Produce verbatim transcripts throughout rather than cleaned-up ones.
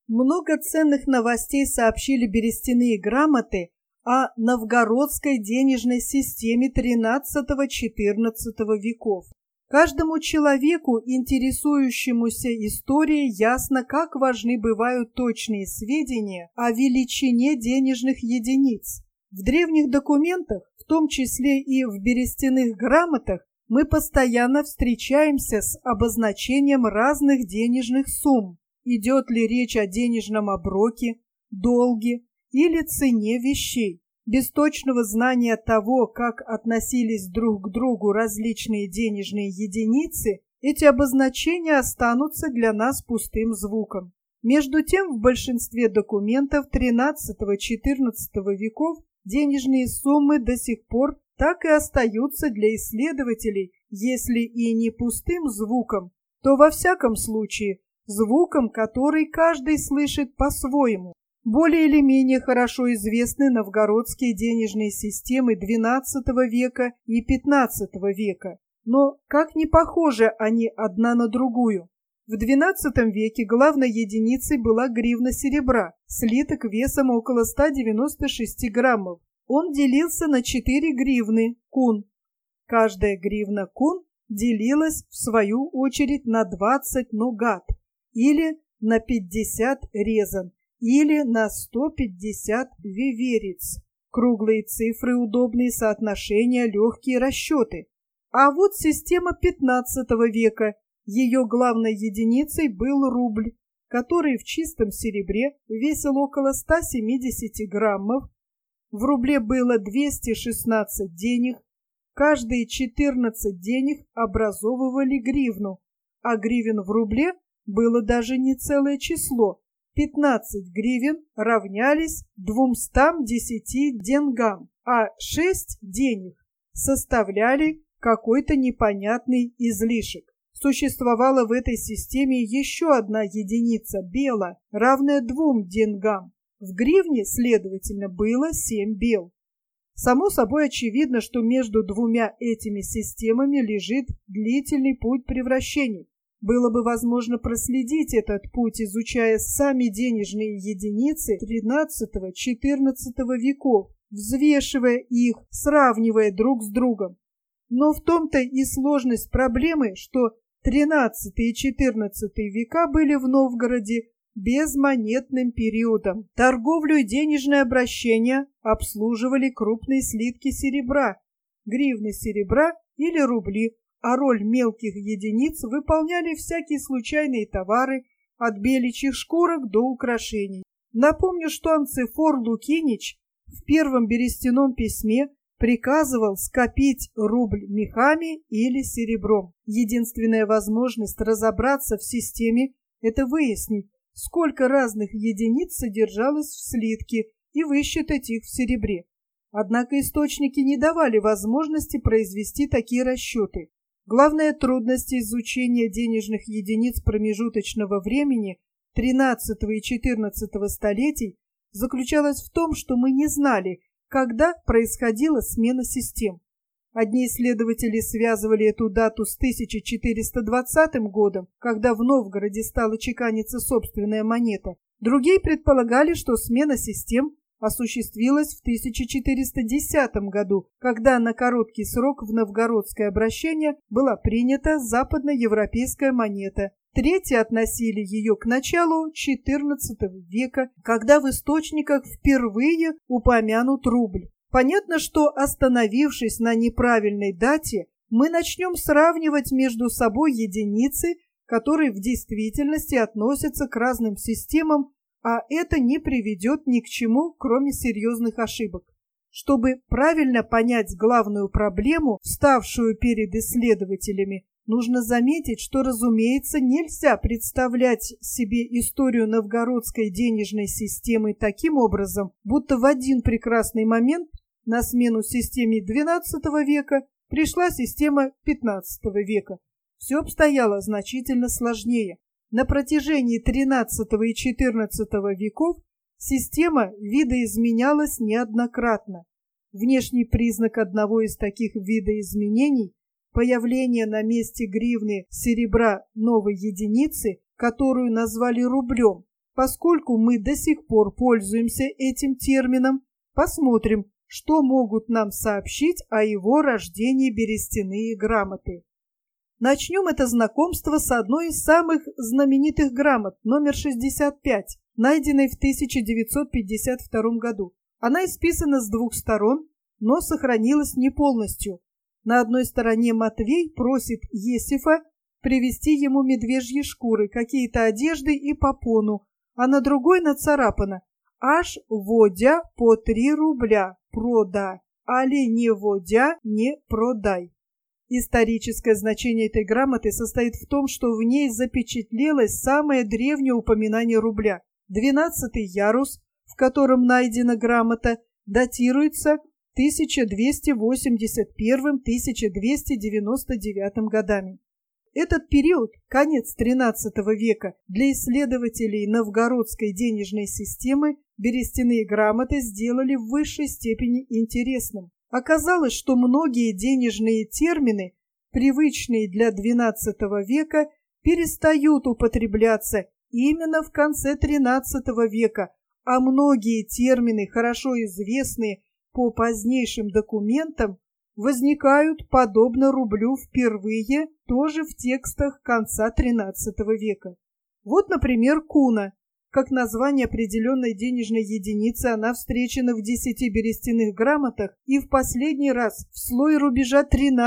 Много ценных новостей сообщили берестяные грамоты о новгородской денежной системе тринадцатого-четырнадцатого веков. Каждому человеку, интересующемуся историей, ясно, как важны бывают точные сведения о величине денежных единиц. В древних документах, в том числе и в берестяных грамотах, мы постоянно встречаемся с обозначением разных денежных сумм. Идет ли речь о денежном оброке, долге или цене вещей. Без точного знания того, как относились друг к другу различные денежные единицы, эти обозначения останутся для нас пустым звуком. Между тем, в большинстве документов тринадцатого-четырнадцатого веков денежные суммы до сих пор так и остаются для исследователей, если и не пустым звуком, то во всяком случае звуком, который каждый слышит по-своему. Более или менее хорошо известны новгородские денежные системы двенадцатого века и пятнадцатого века, но как не похожи они одна на другую. В двенадцатом веке главной единицей была гривна серебра, слиток весом около ста девяноста шести граммов. Он делился на четыре гривны кун. Каждая гривна кун делилась, в свою очередь, на двадцать ногат, или на пятьдесят резан, или на сто пятьдесят вивериц. Круглые цифры, удобные соотношения, легкие расчеты. А вот система пятнадцатого века. Ее главной единицей был рубль, который в чистом серебре весил около ста семидесяти граммов. В рубле было двести шестнадцать денег. Каждые четырнадцать денег образовывали гривну, а гривен в рубле было даже не целое число. пятнадцать гривен равнялись двумстам десяти денгам, а шесть денег составляли какой-то непонятный излишек. Существовала в этой системе еще одна единица бела, равная двум денгам. В гривне, следовательно, было семь бел. Само собой очевидно, что между двумя этими системами лежит длительный путь превращений. Было бы возможно проследить этот путь, изучая сами денежные единицы тринадцатого-четырнадцатого веков, взвешивая их, сравнивая друг с другом. Но в том-то и сложность проблемы, что тринадцатый и четырнадцатый века были в Новгороде безмонетным периодом. Торговлю и денежное обращение обслуживали крупные слитки серебра, гривны серебра или рубли, а роль мелких единиц выполняли всякие случайные товары, от беличьих шкурок до украшений. Напомню, что Анцифор Лукинич в первом берестяном письме приказывал скопить рубль мехами или серебром. Единственная возможность разобраться в системе – это выяснить, сколько разных единиц содержалось в слитке, и высчитать их в серебре. Однако источники не давали возможности произвести такие расчеты. Главная трудность изучения денежных единиц промежуточного времени тринадцатого и четырнадцатого столетий заключалась в том, что мы не знали, когда происходила смена систем. Одни исследователи связывали эту дату с тысяча четыреста двадцатым годом, когда в Новгороде стала чеканиться собственная монета. Другие предполагали, что смена систем осуществилась в тысяча четыреста десятом году, когда на короткий срок в новгородское обращение была принята западноевропейская монета. Третьи относили ее к началу четырнадцатого века, когда в источниках впервые упомянут рубль. Понятно, что, остановившись на неправильной дате, мы начнем сравнивать между собой единицы, которые в действительности относятся к разным системам, а это не приведет ни к чему, кроме серьезных ошибок. Чтобы правильно понять главную проблему, вставшую перед исследователями, нужно заметить, что, разумеется, нельзя представлять себе историю новгородской денежной системы таким образом, будто в один прекрасный момент на смену системе двенадцатого века пришла система пятнадцатого века. Все обстояло значительно сложнее. На протяжении тринадцатого и четырнадцатого веков система видоизменялась неоднократно. Внешний признак одного из таких видоизменений – появление на месте гривны серебра новой единицы, которую назвали рублем, Поскольку мы до сих пор пользуемся этим термином, посмотрим, что могут нам сообщить о его рождении берестяные грамоты. Начнем это знакомство с одной из самых знаменитых грамот, номер шестьдесят пять, найденной в тысяча девятьсот пятьдесят втором году. Она исписана с двух сторон, но сохранилась не полностью. На одной стороне Матвей просит Есифа привезти ему медвежьи шкуры, какие-то одежды и попону, а на другой нацарапано «Аж водя по три рубля, прода, али не водя, не продай». Историческое значение этой грамоты состоит в том, что в ней запечатлелось самое древнее упоминание рубля. Двенадцатый ярус, в котором найдена грамота, датируется тысяча двести восемьдесят первым — тысяча двести девяносто девятым годами. Этот период, конец тринадцатого века, для исследователей новгородской денежной системы берестяные грамоты сделали в высшей степени интересным. Оказалось, что многие денежные термины, привычные для двенадцатого века, перестают употребляться именно в конце тринадцатого века, а многие термины, хорошо известные по позднейшим документам, возникают, подобно рублю, впервые тоже в текстах конца тринадцатого века. Вот, например, куна. Как название определенной денежной единицы, она встречена в десяти берестяных грамотах и в последний раз в слое рубежа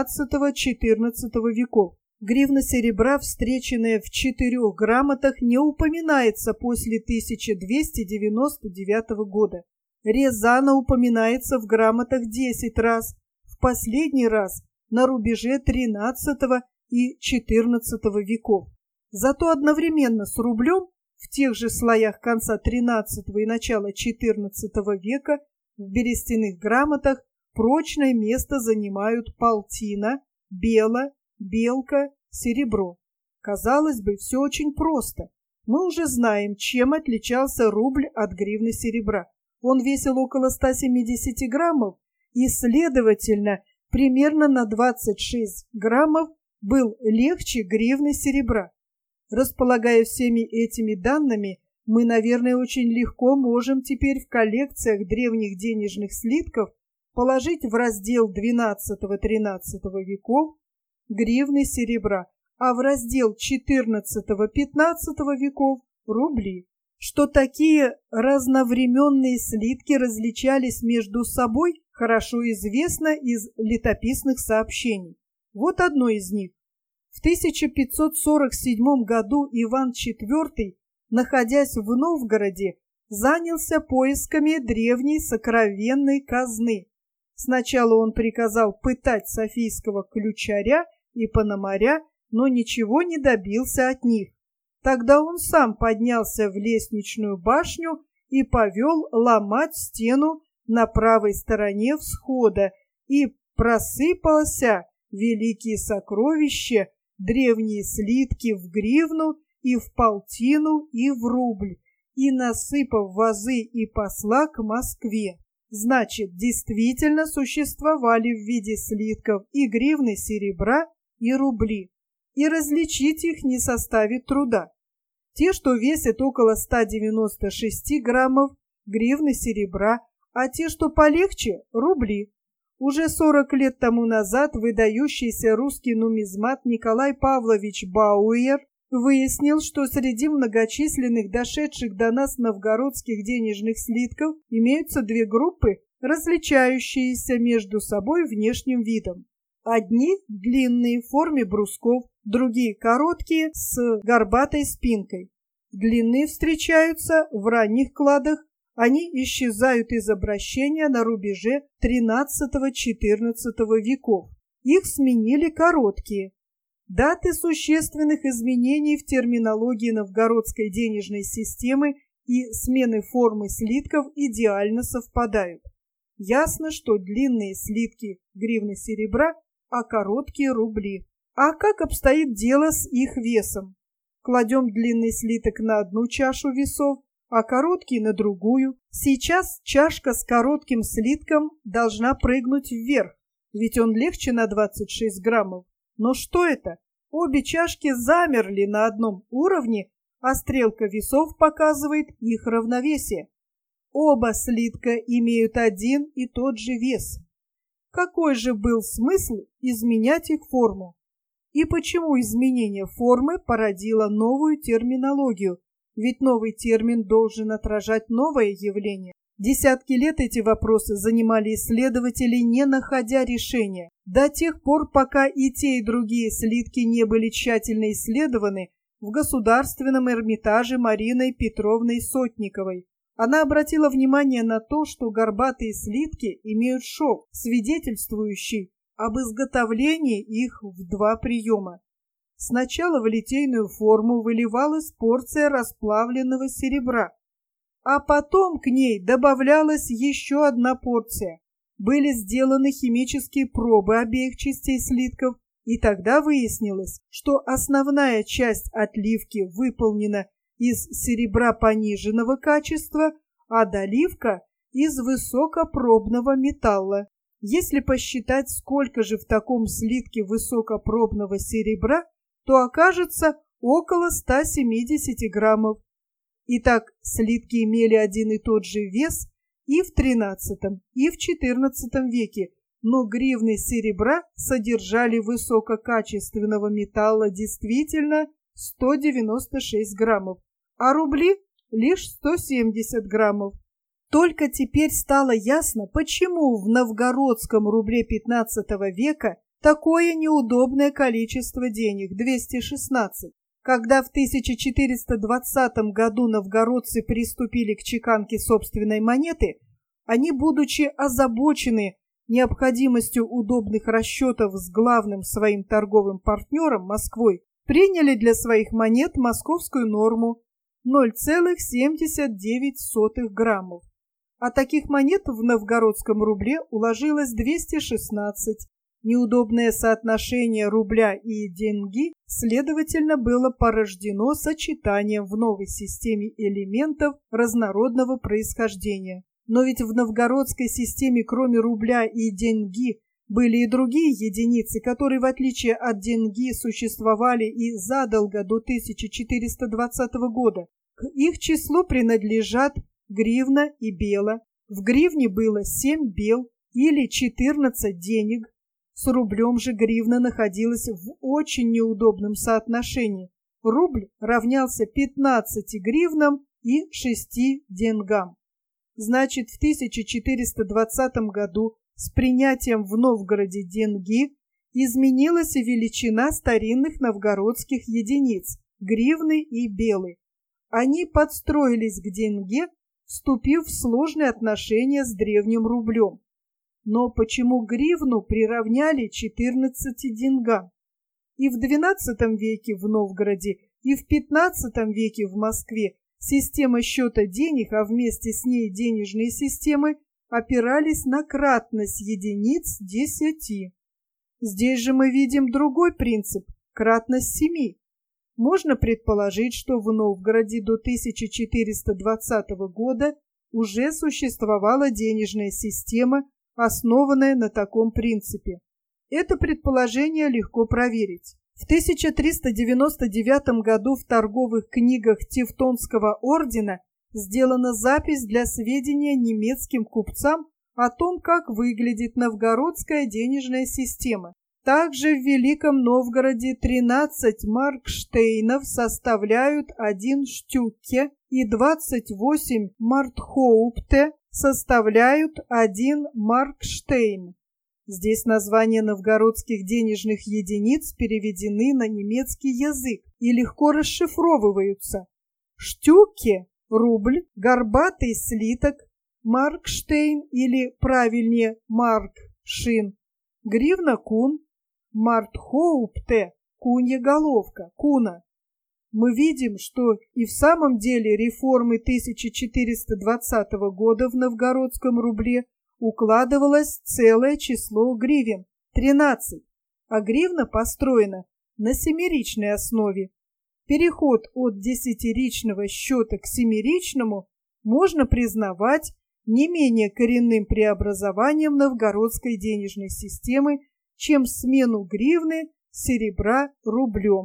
тринадцатого-четырнадцатого веков. Гривна серебра, встреченная в четырех грамотах, не упоминается после тысяча двести девяносто девятого года. Резана упоминается в грамотах десять раз, в последний раз на рубеже тринадцатого и четырнадцатого веков. Зато одновременно с рублем в тех же слоях конца тринадцатого и начала четырнадцатого века в берестяных грамотах прочное место занимают полтина, бела, белка, серебро. Казалось бы, все очень просто. Мы уже знаем, чем отличался рубль от гривны серебра. Он весил около ста семидесяти граммов и, следовательно, примерно на двадцать шесть граммов был легче гривны серебра. Располагая всеми этими данными, мы, наверное, очень легко можем теперь в коллекциях древних денежных слитков положить в раздел двенадцатого-тринадцатого веков гривны серебра, а в раздел четырнадцатого-пятнадцатого веков рубли. Что такие разновременные слитки различались между собой, хорошо известно из летописных сообщений. Вот одно из них. В тысяча пятьсот сорок седьмом году Иван четвёртый, находясь в Новгороде, занялся поисками древней сокровенной казны. Сначала он приказал пытать софийского ключаря и пономаря, но ничего не добился от них. Тогда он сам поднялся в лестничную башню и повел ломать стену на правой стороне всхода, и просыпался великие сокровища, древние слитки в гривну и в полтину и в рубль, и насыпав вазы и посла к Москве. Значит, действительно существовали в виде слитков и гривны серебра, и рубли, и различить их не составит труда. Те, что весят около ста девяноста шести граммов, гривны серебра, а те, что полегче, рубли. Уже сорок лет тому назад выдающийся русский нумизмат Николай Павлович Бауэр выяснил, что среди многочисленных дошедших до нас новгородских денежных слитков имеются две группы, различающиеся между собой внешним видом. Одни длинные в форме брусков, другие короткие с горбатой спинкой. Длинные встречаются в ранних кладах, они исчезают из обращения на рубеже тринадцатого-четырнадцатого веков. Их сменили короткие. Даты существенных изменений в терминологии новгородской денежной системы и смены формы слитков идеально совпадают. Ясно, что длинные слитки гривны серебра, а короткие рубли. А как обстоит дело с их весом? Кладем длинный слиток на одну чашу весов, а короткий на другую. Сейчас чашка с коротким слитком должна прыгнуть вверх, ведь он легче на двадцать шесть граммов. Но что это? Обе чашки замерли на одном уровне, а стрелка весов показывает их равновесие. Оба слитка имеют один и тот же вес. Какой же был смысл изменять их форму? И почему изменение формы породило новую терминологию? Ведь новый термин должен отражать новое явление. Десятки лет эти вопросы занимали исследователи, не находя решения. До тех пор, пока и те, и другие слитки не были тщательно исследованы в Государственном Эрмитаже Мариной Петровной Сотниковой. Она обратила внимание на то, что горбатые слитки имеют шов, свидетельствующий об изготовлении их в два приема. Сначала в литейную форму выливалась порция расплавленного серебра, а потом к ней добавлялась еще одна порция. Были сделаны химические пробы обеих частей слитков, и тогда выяснилось, что основная часть отливки выполнена из серебра пониженного качества, а доливка из высокопробного металла. Если посчитать, сколько же в таком слитке высокопробного серебра, то окажется около ста семидесяти граммов. Итак, слитки имели один и тот же вес и в тринадцатом, и в четырнадцатом веке, но гривны серебра содержали высококачественного металла действительно сто девяносто шесть граммов, а рубли лишь сто семьдесят граммов. Только теперь стало ясно, почему в новгородском рубле пятнадцатого века такое неудобное количество денег – двести шестнадцать. Когда в тысяча четыреста двадцатом году новгородцы приступили к чеканке собственной монеты, они, будучи озабочены необходимостью удобных расчетов с главным своим торговым партнером Москвой, приняли для своих монет московскую норму ноль целых семьдесят девять сотых граммов. А таких монет в новгородском рубле уложилось двести шестнадцать. Неудобное соотношение рубля и деньги, следовательно, было порождено сочетанием в новой системе элементов разнородного происхождения. Но ведь в новгородской системе кроме рубля и деньги были и другие единицы, которые, в отличие от деньги, существовали и задолго до тысяча четыреста двадцатого года. К их числу принадлежат гривна и бела. В гривне было семь бел или четырнадцать денег. С рублем же гривна находилась в очень неудобном соотношении. Рубль равнялся пятнадцати гривнам и шести деньгам. Значит, в тысяча четыреста двадцатом году с принятием в Новгороде деньги изменилась и величина старинных новгородских единиц – гривны и белы. Они подстроились к деньге, вступив в сложные отношения с древним рублем. Но почему гривну приравняли четырнадцати деньгам? И в двенадцатом веке в Новгороде, и в пятнадцатом веке в Москве система счета денег, а вместе с ней денежные системы, опирались на кратность единиц десяти. Здесь же мы видим другой принцип – кратность семи. Можно предположить, что в Новгороде до тысяча четыреста двадцатого года уже существовала денежная система, основанная на таком принципе. Это предположение легко проверить. В тысяча триста девяносто девятом году в торговых книгах Тевтонского ордена сделана запись для сведения немецким купцам о том, как выглядит новгородская денежная система. Также в Великом Новгороде тринадцать маркштейнов составляют один штюкке и двадцать восемь мартхоупте составляют один маркштейн. Здесь названия новгородских денежных единиц переведены на немецкий язык и легко расшифровываются. Штюкке – рубль, горбатый слиток, маркштейн или, правильнее, маркшин, гривна кун, мартхоупте – кунья головка, куна. Мы видим, что и в самом деле реформы тысяча четыреста двадцатого года в новгородском рубле укладывалось целое число гривен – тринадцать, а гривна построена на семеричной основе. Переход от десятиричного счета к семиричному можно признавать не менее коренным преобразованием новгородской денежной системы, чем смену гривны с серебра рублем.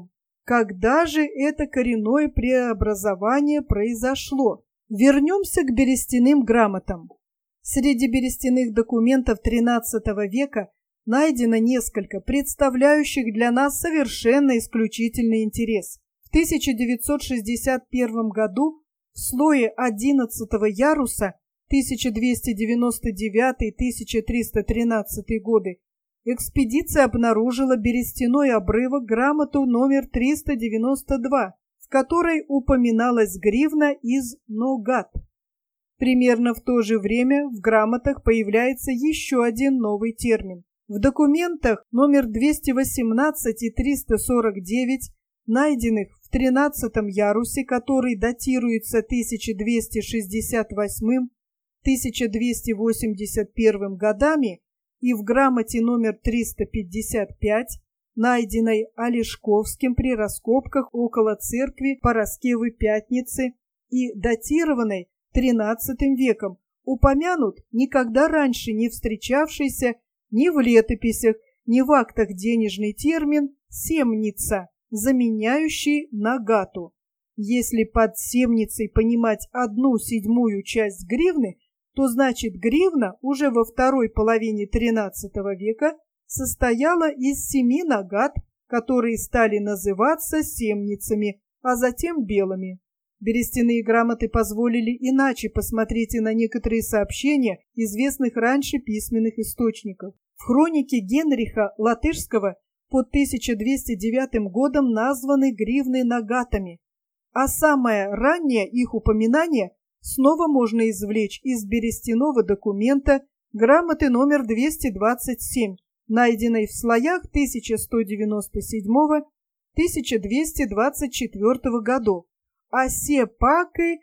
Когда же это коренное преобразование произошло? Вернемся к берестяным грамотам. Среди берестяных документов тринадцатого века найдено несколько, представляющих для нас совершенно исключительный интерес. В тысяча девятьсот шестьдесят первом году в слое одиннадцатого яруса тысяча двести девяносто девятый — тысяча триста тринадцатый годы экспедиция обнаружила берестяной обрывок, грамоту номер триста девяносто два, в которой упоминалась гривна из Ногат. Примерно в то же время в грамотах появляется еще один новый термин. В документах номер двести восемнадцать и триста сорок девять, найденных в тринадцатом ярусе, который датируется тысяча двести шестьдесят восьмым — тысяча двести восемьдесят первым годами, и в грамоте номер триста пятьдесят пять, найденной Олешковским при раскопках около церкви Параскевы Пятницы и датированной тринадцатым веком, упомянут никогда раньше не встречавшийся ни в летописях, ни в актах денежный термин «семница», заменяющий нагату. Если под семницей понимать одну седьмую часть гривны, то значит гривна уже во второй половине тринадцатого века состояла из семи нагат, которые стали называться семницами, а затем белыми. Берестяные грамоты позволили иначе посмотреть и на некоторые сообщения известных раньше письменных источников. В хронике Генриха Латышского под тысяча двести девятым годом названы гривны нагатами, а самое раннее их упоминание снова можно извлечь из берестяного документа грамоты номер двести двадцать семь, найденной в слоях тысяча сто девяносто седьмого — тысяча двести двадцать четвёртого годов. Осе паки,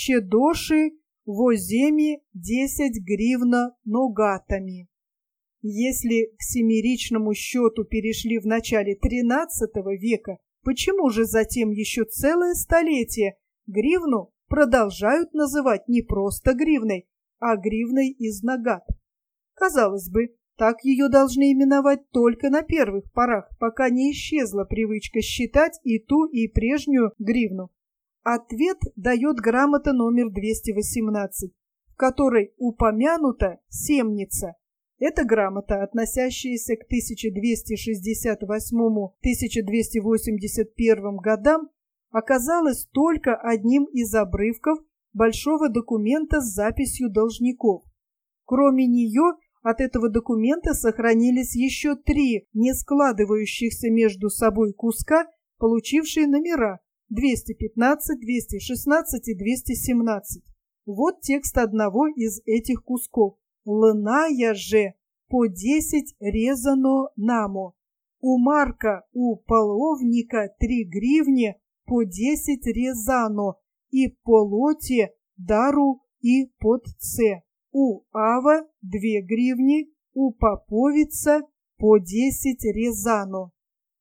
щедоши, воземи десять гривна ногатами. Если к семеричному счету перешли в начале тринадцатого века, почему же затем еще целое столетие гривну продолжают называть не просто гривной, а гривной из нагат? Казалось бы, так ее должны именовать только на первых порах, пока не исчезла привычка считать и ту, и прежнюю гривну. Ответ дает грамота номер двести восемнадцать, в которой упомянута семница. Эта грамота, относящаяся к тысяча двести шестьдесят восьмому — тысяча двести восемьдесят первым годам, оказалась только одним из обрывков большого документа с записью должников. Кроме нее, от этого документа сохранились еще три не складывающихся между собой куска, получившие номера двести пятнадцать, двести шестнадцать и двести семнадцать. Вот текст одного из этих кусков. «Лная же по десять резано намо. У Марка, у половника три гривни по десять резано, и по лоте дару и под це. У Ава две гривни, у Поповица по десять резано».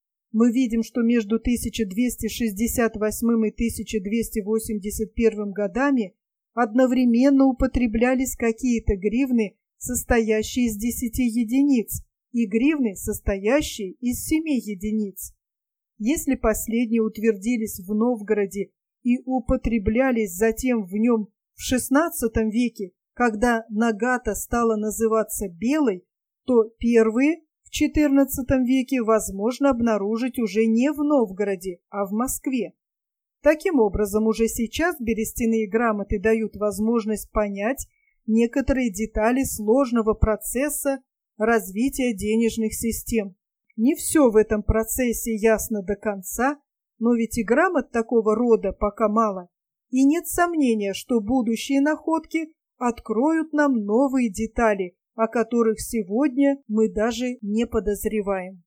Мы видим, что между тысяча двести шестьдесят восьмым и тысяча двести восемьдесят первым годами одновременно употреблялись какие-то гривны, состоящие из десяти единиц, и гривны, состоящие из семи единиц. Если последние утвердились в Новгороде и употреблялись затем в нем в шестнадцатом веке, когда нагата стала называться белой, то первые в четырнадцатом веке возможно обнаружить уже не в Новгороде, а в Москве. Таким образом, уже сейчас берестяные грамоты дают возможность понять некоторые детали сложного процесса развития денежных систем. Не все в этом процессе ясно до конца, но ведь и грамот такого рода пока мало, и нет сомнения, что будущие находки откроют нам новые детали, о которых сегодня мы даже не подозреваем.